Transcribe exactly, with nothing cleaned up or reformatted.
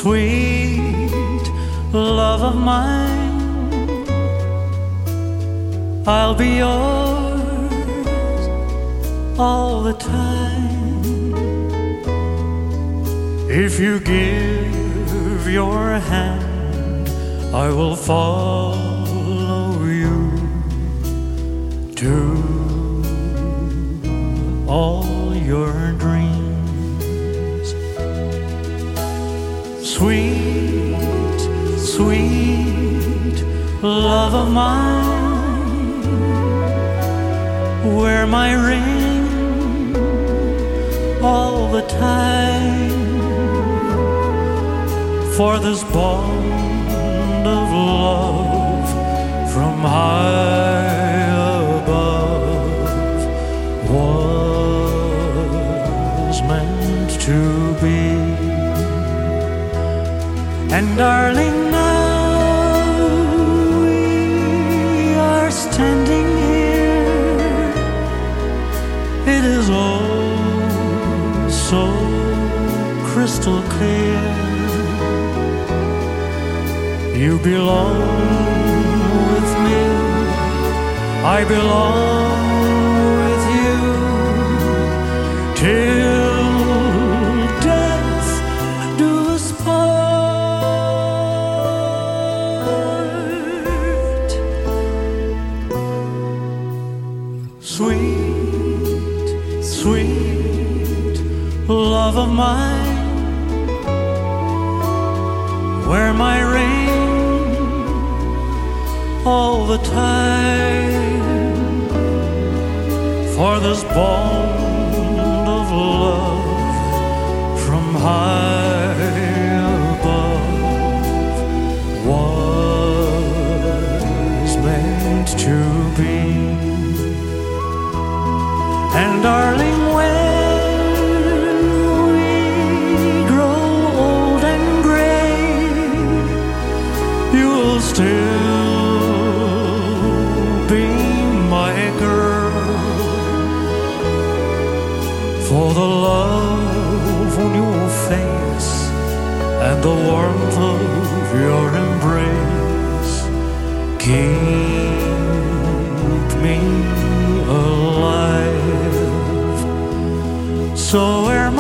Sweet love of mine, I'll be yours all the time. If you give your hand, I will follow you to all your dreams. Sweet, sweet love of mine, wear my ring all the time. For this bond of love from high above was meant to be. And darling, now we are standing here. It is all so crystal clear. You belong with me, I belong with you, till death do us part. Sweet, sweet love of mine, wear my ring all the time. For this bond of love from high above was meant to be. And darling, when we grow old and gray, you will still be my girl. For the love on your face and the warmth of your embrace keep me alive. So wear